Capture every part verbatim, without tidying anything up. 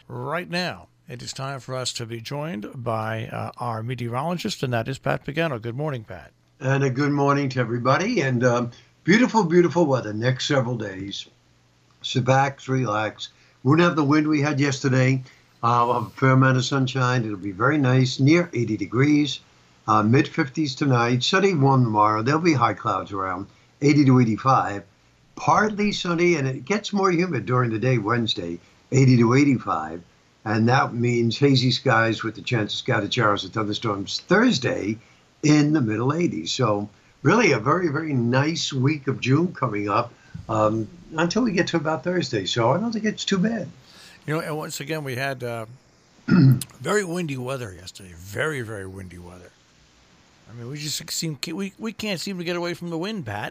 right now. It is time for us to be joined by uh, our meteorologist, and that is Pat Pagano. Good morning, Pat. And a good morning to everybody. And um, beautiful, beautiful weather next several days. Sit back, relax. Won't have the wind we had yesterday. Uh, we'll have a fair amount of sunshine. It'll be very nice, near eighty degrees, uh, mid fifties tonight. Sunny, warm tomorrow. There'll be high clouds around eighty to eighty-five. Partly sunny, and it gets more humid during the day Wednesday, eighty to eighty-five. And that means hazy skies with the chance of scattered showers and thunderstorms Thursday in the middle eighties. So really a very, very nice week of June coming up um, until we get to about Thursday. So I don't think it's too bad. You know, and once again, we had uh, very windy weather yesterday. Very, very windy weather. I mean, we just seem we we can't seem to get away from the wind, Pat.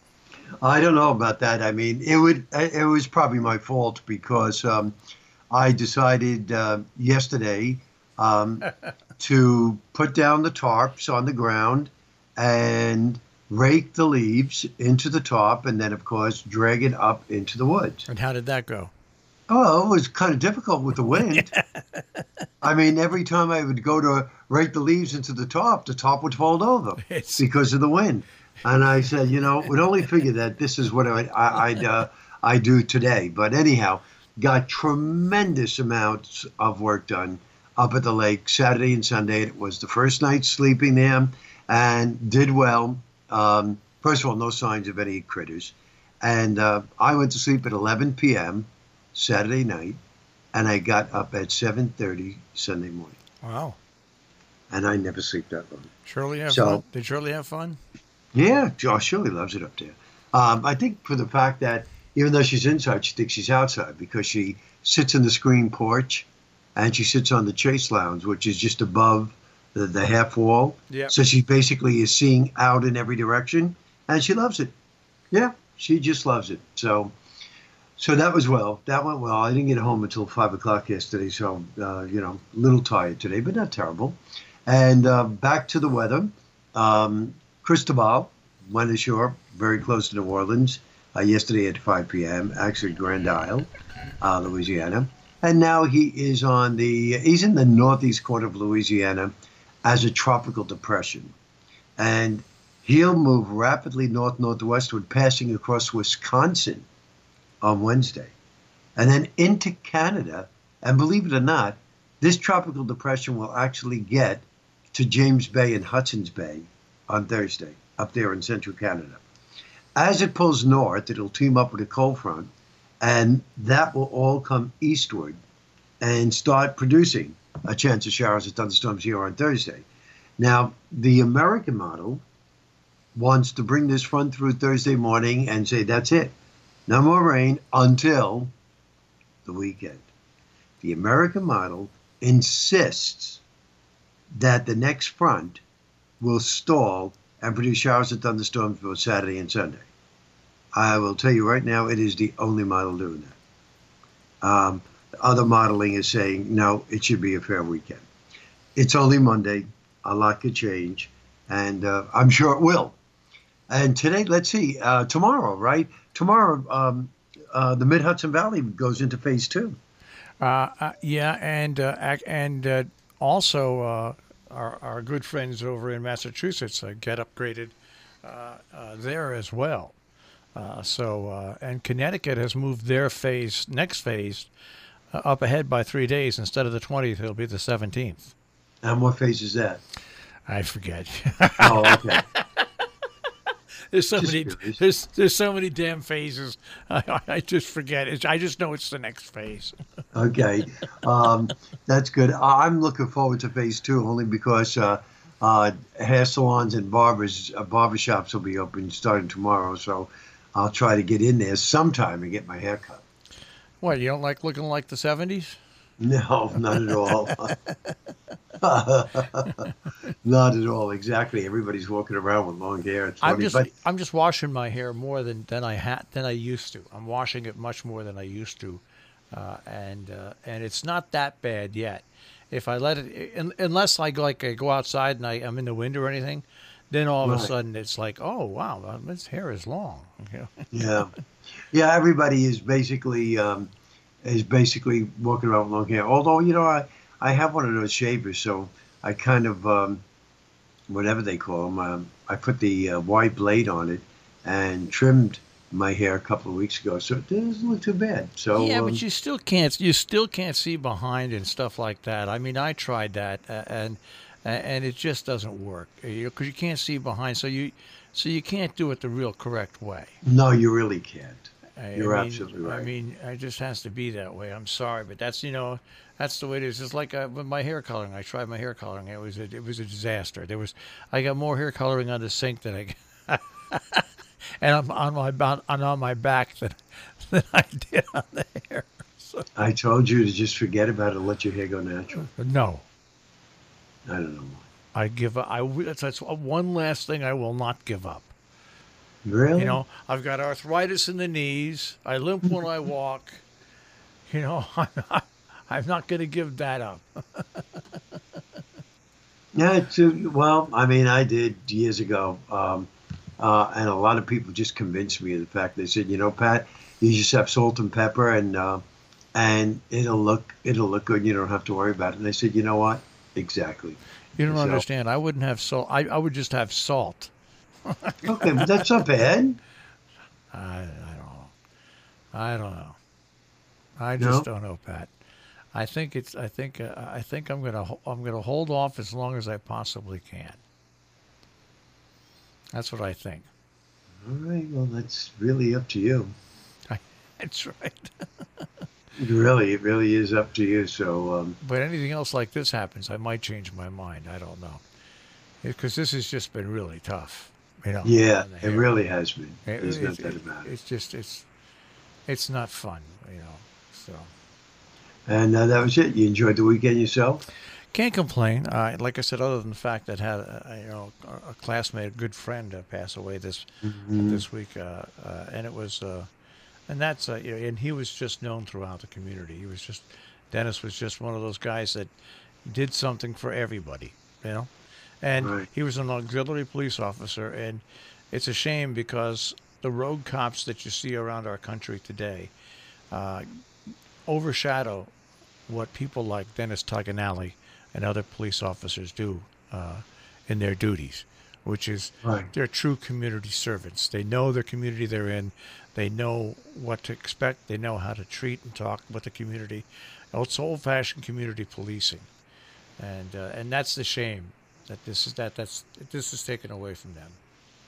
I don't know about that. I mean, it would it was probably my fault because um, I decided uh, yesterday um, to put down the tarps on the ground and rake the leaves into the top, and then, of course, drag it up into the woods. And how did that go? Oh, it was kind of difficult with the wind. I mean, every time I would go to rake the leaves into the top, the top would fold over It's... because of the wind. And I said, you know, would only figure that this is what I I I'd, uh, I do today. But anyhow, got tremendous amounts of work done up at the lake Saturday and Sunday. It was the first night sleeping there and did well. Um, first of all, no signs of any critters. And uh, I went to sleep at eleven p.m. Saturday night, and I got up at seven thirty Sunday morning. Wow. And I never sleep that long. Shirley have so, fun? Did Shirley have fun? Yeah, Josh Shirley loves it up there. Um, I think for the fact that even though she's inside, she thinks she's outside because she sits in the screen porch and she sits on the chase lounge, which is just above the, the half wall. Yep. So she basically is seeing out in every direction, and she loves it. Yeah, she just loves it. So so that was well. That went well. I didn't get home until five o'clock yesterday, so, uh, you know, a little tired today, but not terrible. And uh, back to the weather. Um, Cristobal went ashore very close to New Orleans uh, yesterday at five p.m., actually Grand Isle, uh, Louisiana. And now he is on the, he's in the northeast corner of Louisiana as a tropical depression. And he'll move rapidly north-northwestward, passing across Wisconsin on Wednesday. And then into Canada. And believe it or not, this tropical depression will actually get to James Bay and Hudson's Bay on Thursday, up there in central Canada. As it pulls north, it'll team up with a cold front, and that will all come eastward and start producing a chance of showers and thunderstorms here on Thursday. Now, the American model wants to bring this front through Thursday morning and say, that's it. No more rain until the weekend. The American model insists that the next front will stall and produce showers and thunderstorms both Saturday and Sunday. I will tell you right now, it is the only model doing that. Um, other modeling is saying, no, it should be a fair weekend. It's only Monday. A lot could change, and uh, I'm sure it will. And today, let's see, uh, tomorrow, right? Tomorrow, um, uh, the Mid-Hudson Valley goes into phase two. Uh, uh, yeah, and uh, ac- and uh, also uh, our, our good friends over in Massachusetts uh, get upgraded uh, uh, there as well. Uh, so uh, and Connecticut has moved their phase, next phase, uh, up ahead by three days. Instead of the twentieth, it'll be the seventeenth. And what phase is that? I forget. Oh, okay. There's so Just many. curious. There's there's so many damn phases. I, I just forget. It's, I just know it's the next phase. Okay, um, that's good. I- I'm looking forward to phase two only because uh, uh, hair salons and barbers, uh, barbershops will be open starting tomorrow. So I'll try to get in there sometime and get my hair cut. What, you don't like looking like the seventies? No, not at all. Not at all. Exactly. Everybody's walking around with long hair. It's I'm funny, just but I'm just washing my hair more than, than I had than I used to. I'm washing it much more than I used to, uh, and uh, and it's not that bad yet. If I let it, un, unless I go like I go outside and I, I'm in the wind or anything, then all of a right. sudden it's like, oh wow, uh, this hair is long. You know? Yeah. Yeah, everybody is basically um, is basically walking around with long hair. Although, you know, I, I have one of those shavers, so I kind of, um, whatever they call them, um, I put the uh, wide blade on it and trimmed my hair a couple of weeks ago, so it doesn't look too bad. So Yeah, but um, you still can't you still can't see behind and stuff like that. I mean, I tried that uh, and and it just doesn't work. You know, because you can't see behind, so you so you can't do it the real correct way. no, you really can't. I, I You're mean, absolutely I right. mean, it just has to be that way. I'm sorry, but that's you know, that's the way it is. It's like uh, with my hair coloring. I tried my hair coloring. It was a, it was a disaster. There was I got more hair coloring on the sink than I and I'm on my ba- and on my back than than I did on the hair. So I told you to just forget about it and let your hair go natural. no, I don't know. I give up. I wi- that's, that's one last thing I will not give up. You Really? know, I've got arthritis in the knees. I limp when I walk. You know, I'm not, I'm not going to give that up. Yeah, too, well, I mean, I did years ago. Um, uh, and a lot of people just convinced me of the fact. They said, you know, Pat, you just have salt and pepper and uh, and it'll look it'll look good. You don't have to worry about it. And I said, you know what? Exactly. You don't So, understand. I wouldn't have salt. I, I would just have salt. okay, but that's not bad. I, I don't know. I don't know. I just No? don't know, Pat. I think it's. I think. Uh, I think I'm gonna. ho- I'm gonna hold off as long as I possibly can. That's what I think. All right, well, that's really up to you. That's right. Really, it really is up to you. So, um, But anything else like this happens, I might change my mind. I don't know, because this has just been really tough. You know, yeah, on the it hair. really has been. It, There's no it, doubt it, about it. it's just it's it's not fun. You know, so And uh, that was it. You enjoyed the weekend yourself? can't complain. Uh, like I said, other than the fact that had a, you know a, a classmate, a good friend, uh, pass away this Hmm. this week, uh, uh, and it was. Uh, And that's uh, you know, and he was just known throughout the community. He was just Dennis was just one of those guys that did something for everybody, you know. And Right. he was an auxiliary police officer, and it's a shame because the road cops that you see around our country today uh, overshadow what people like Dennis Taganelli and other police officers do uh, in their duties, which is Right. they're true community servants. They know the community they're in. They know what to expect. They know how to treat and talk with the community. It's old-fashioned community policing, and uh, and that's the shame that this is that that's this is taken away from them.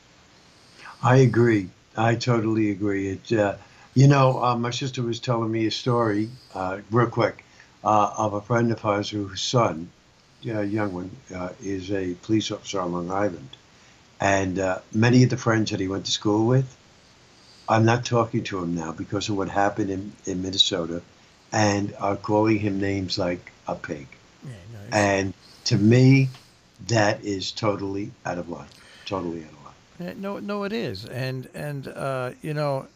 I agree. I totally agree. It, uh, you know, uh, my sister was telling me a story, uh, real quick, uh, of a friend of ours whose son, a young one, uh, is a police officer on Long Island. And uh, many of the friends that he went to school with, I'm not talking to him now because of what happened in, in Minnesota and are calling him names like a pig. Yeah, no, it's, And to me, that is totally out of line. Totally out of line. uh, no, no, it is, and and uh, you know,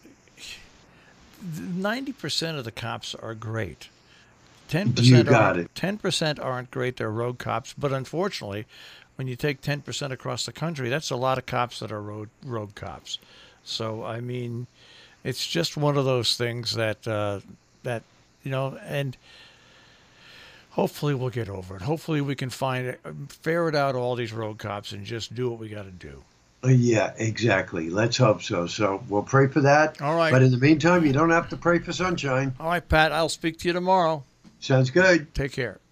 ninety percent of the cops are great. Ten You percent got aren't. it. Ten percent aren't great. They're road cops, but unfortunately, when you take ten percent across the country, that's a lot of cops that are road road cops. So I mean, it's just one of those things that uh, that you know, and hopefully we'll get over it. Hopefully we can find it, ferret out all these road cops and just do what we got to do. Uh, Yeah, exactly. Let's hope so. So we'll pray for that. All right, But in the meantime, you don't have to pray for sunshine. all right, Pat. I'll speak to you tomorrow. Sounds good. Take care.